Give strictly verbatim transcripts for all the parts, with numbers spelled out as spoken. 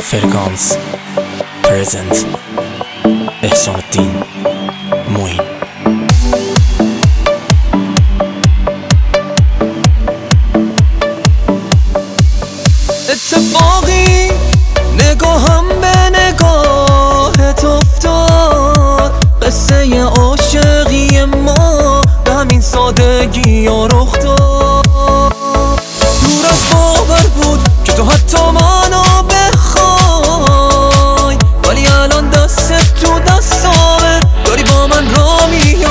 فرکانس پرزنت احسان الدین معین. اتفاقی نگاهم به نگاهت افتاد، قصه عاشقی ما به همین سادگی ها رخ داد. دور از باور بود که تو حتی منو بخوای، ولی الان دست تو دستامه، داری با من را میای.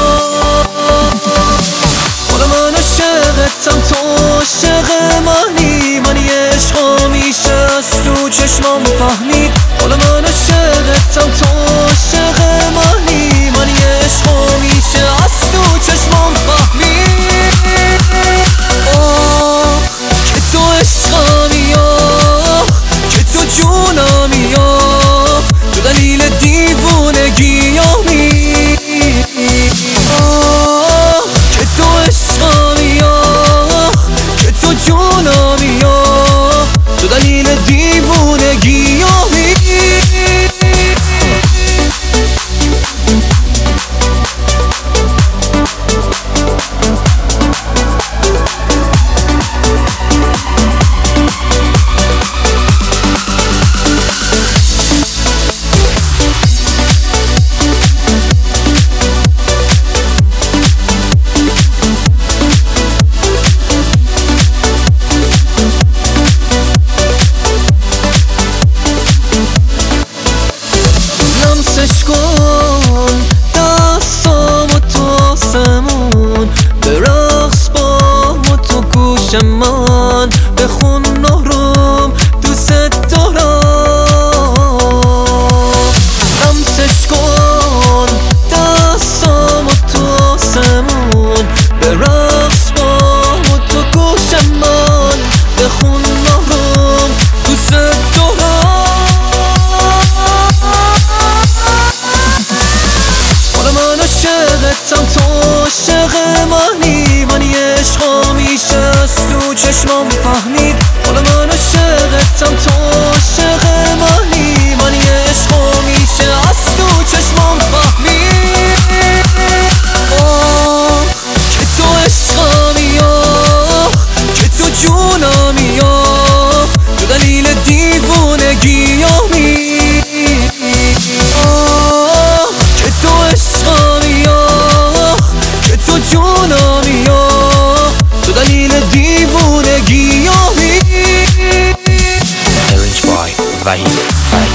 حالا من عاشقتم، تو عاشق منی، من یه عشقا میشه از تو چشمام فهمید. حالا من عاشقتم، تو عاشق منی، من یه عشقا میشه از تو چشمام فهمید. آه که تو عشقمی، آه که تو جونمی، آه تو دلیل دیوونگیامی. آه که تو عشقمی، آه که تو جونمی، آه تو دلیل دیوونگیامی. لمسش کن دستامو تو آسمون، به رقص با تو گوش من، بخون نهرم دوست دارم. لمسش کن دستامو تو آسمون، به رقص با تو گوش من، بخون نهرم دوست دارم. من عاشقتم، تو عاشق منی، من یه عشقا میشه از تو چشمام فهمید. حالا من عاشقتم، تو عاشق منی، من یه عشقا میشه از تو چشمام فهمید. آه که تو عشقمی، آه که تو جونمی، آه تو دلیل دیوونگیامی. آه که تو عشقمی، آه که تو جونمی، آه تو دلیل دیوونگیامی. Arranged by Vahid.